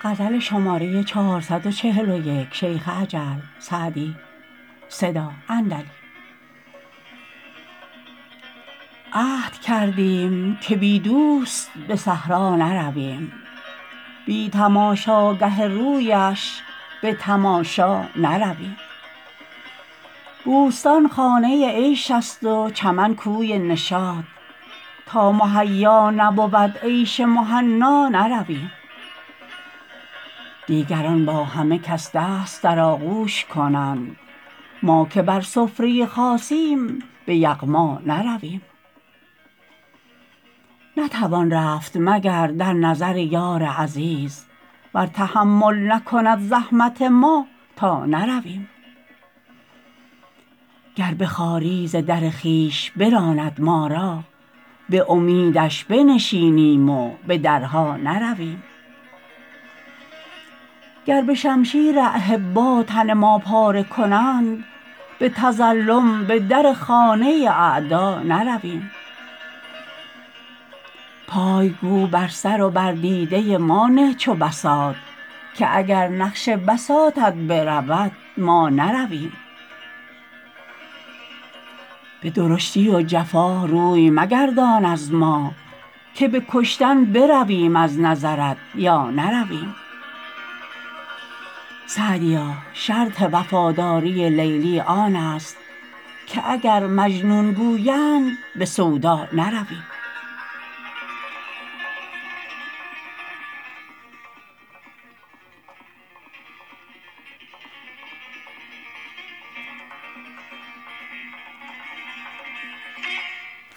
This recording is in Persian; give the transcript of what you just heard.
عهد کردیم که بی دوست به صحرا نرویم، بی تماشاگه رویش به تماشا نرویم. بوستان خانه عیش است و چمن کوی نشاط، تا مهیا نبود عیش مهنا نرویم. دیگران با همه کس دست در آغوش کنند، ما که بر سفره خاصیم به یغما نرویم. نتوان رفت مگر در نظر یار عزیز، ور تحمل نکند زحمت ما تا نرویم. گر به خواری ز در خویش براند ما را، به امیدش بنشینیم و به درها نرویم. گر به شمشیر احبا تن ما پاره کنند، به تظلم به در خانه اعدا نرویم. پای گو بر سر و بر دیده ما نه چو بساط، که اگر نقش بساطت برود ما نرویم. به درشتی و جفا روی مگردان از ما، که به کشتن برویم از نظرت یا نرویم. سعدیا شرط وفاداری لیلی آن است، که اگر مجنون گویند به سودا نرویم.